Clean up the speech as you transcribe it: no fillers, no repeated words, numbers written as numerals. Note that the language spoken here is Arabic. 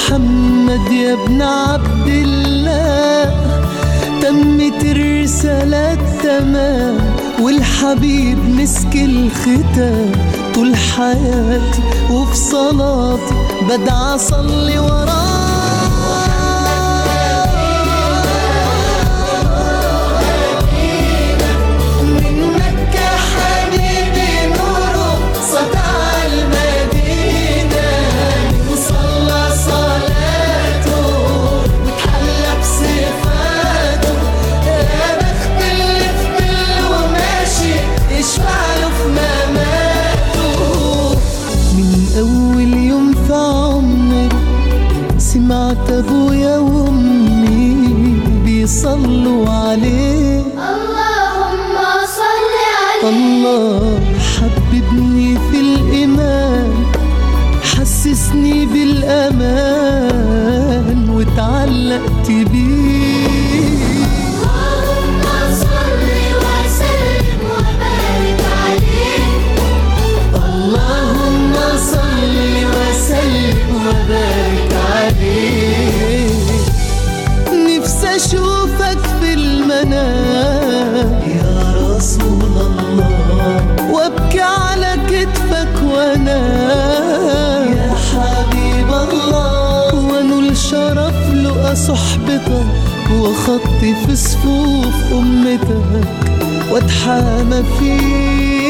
محمد يا ابن عبد الله، تمت الرسالة تمام، والحبيب مسك الختام. طول حياتي وفي صلاتي بدعى أصلي وراه. سمعت ابويا وامي بيصلوا عليه، اللهم صل عليه. الله حببني في الايمان، حسسني بالامان واتعلقت بيه. اللهم صل وسلم وبارك عليه. اللهم صل وسلم وبارك عليه. نفسي اشوفك في المنام يا رسول الله، وابكي على كتفك وانام يا حبيب الله، وانول شرف لقى صحبتك وخطي في صفوف امتك واتحامى فيك.